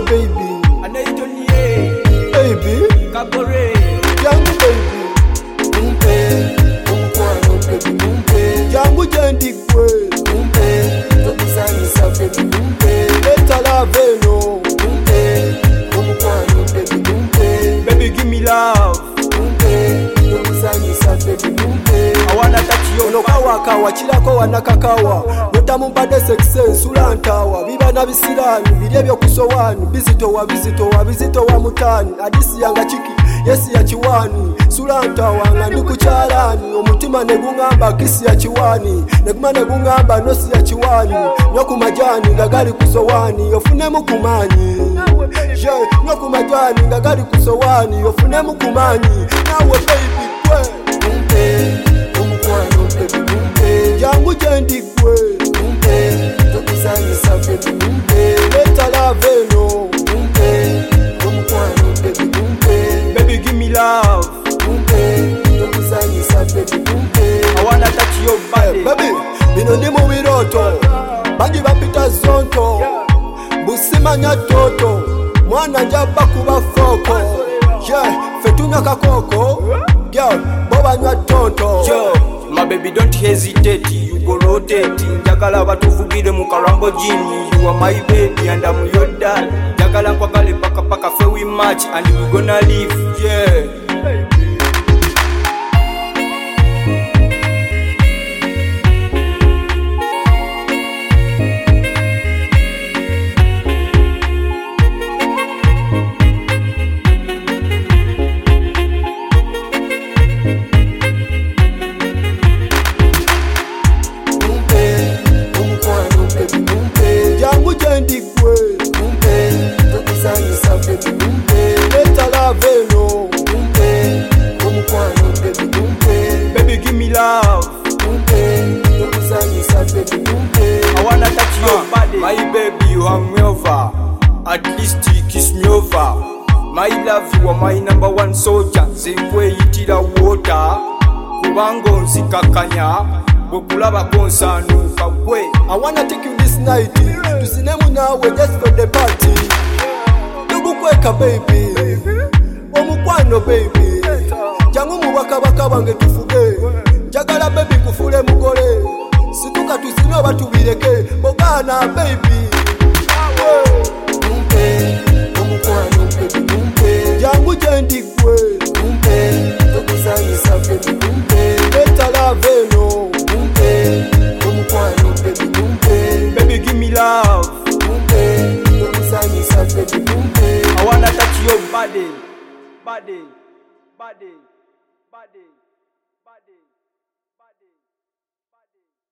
baby. Anaitoniye Baby, Kabore yangu baby. Mumpe, umukwano baby mumpe. Yangu jendigwe. Mumpe, tokuzanyisa baby mumpe. Leta love eno. Mumpe, umukwano baby mumpe. Baby give me love. Mumpe, tokuzanyisa baby mumpe. I wanna touch your Ono kawakawa chilako wanakakawa notamumbade sekise sulantawa biba na bisirani birye byokusowani bizitowa mutani adisi yanga chiki yesi ya chiwani sulantawa nga ndikuchalani omutima negungamba kisi ya chiwani neguma negungamba nosi ya chiwani nyokumajani ngagali kusowani ofune mukumanyi je nyokumajani ngagali kusowani ofune mukumanyi nawe baby kwe Mumpe, umukwano baby mumpe. yangu jendigwe. Mumpe, tokuzanyisa baby mumpe. Leta love eno. Mumpe, umukwano baby mumpe. baby give me love. Mumpe, tokuzanyisa baby mumpe. I wanna touch your body. Baby, bino ndi mu biroto bangi bapita zonto busimanya toto mwana njaba kuba foko fetunya kakoko girl bobanywa tonto. Yo, my baby don't hesitate, you go rotate. Njagala batuvugire mu Lamborghini. You are my baby and I'm your dad. Njagala nkwagale paka fe we match and we gonna live, yeah. Mumpe, umukwano baby mumpe. Yangu jendigwe. Mumpe, tokuzanyisa baby mumpe. Leta love eno. Mumpe, umukwano baby mumpe. Baby give me love. Mumpe, tokuzanyisa baby mumpe. I wanna touch your body. My baby, you hang me over. At least you kiss me over. My love, you are my number one soldier. Sekwe yitira water. Kubango nsikakanya. Bokulaba konsanuka gwe. I wanna take you this night tusinemu nawe just for the party. Tugukweka baby omukwano baby jangu mubakabaka bange tufuge njagala baby kufule mugole situka tusino batubireke bogana baby. Mumpe, umukwano baby mumpe. Jangu jendigwe. Mumpe, tokuzanyisa baby mumpe. Leta love eno. Mumpe, umukwano baby mumpe. Baby give me love. Mumpe, tokuzanyisa baby mumpe. I wanna touch your body. Body. Body. Body. Body. Body.